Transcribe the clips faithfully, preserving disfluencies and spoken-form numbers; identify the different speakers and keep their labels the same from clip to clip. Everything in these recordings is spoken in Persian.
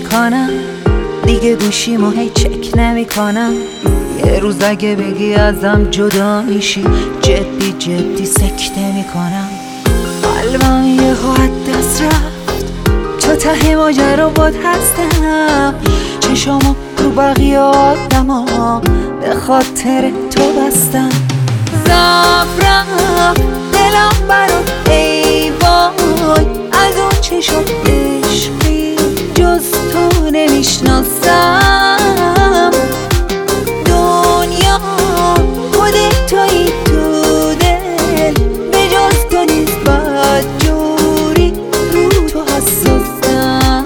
Speaker 1: میکنم، دیگه گوشیمو هی چک نمیکنم. یه روز اگه بگی ازم جدا میشی، جدی جدی سکته میکنم. قلبم یه از دست رفت، تو ته ماجرا باد هستم. چشامو رو بقیه آدما به خاطر تو بستم. زفرم دلم برات ای وای، از اون چشم عشقی جز تو نمیشناسم. دنیا خودت تویی تو دل، به جز تو نیست بدجوری رو تو حساسم.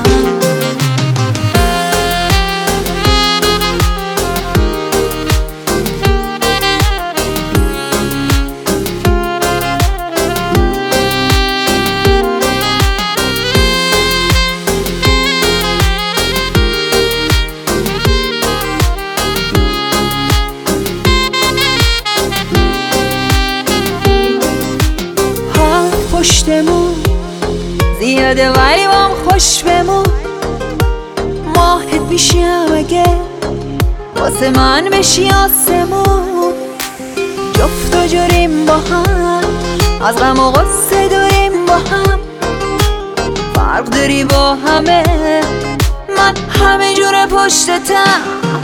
Speaker 1: پشتمون زیاده ولی بام خوش بمون. ماهت میشم اگه واسه من بشی آسمون. جفت و جوریم با هم، از غم و غصه دوریم با هم. فرق داری با همه، من همه جور پشتتم.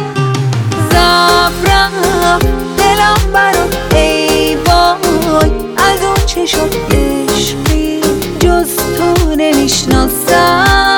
Speaker 1: زفرم دلم برات ای وای، از اون چشم عشقی جز تو نمیشناسم.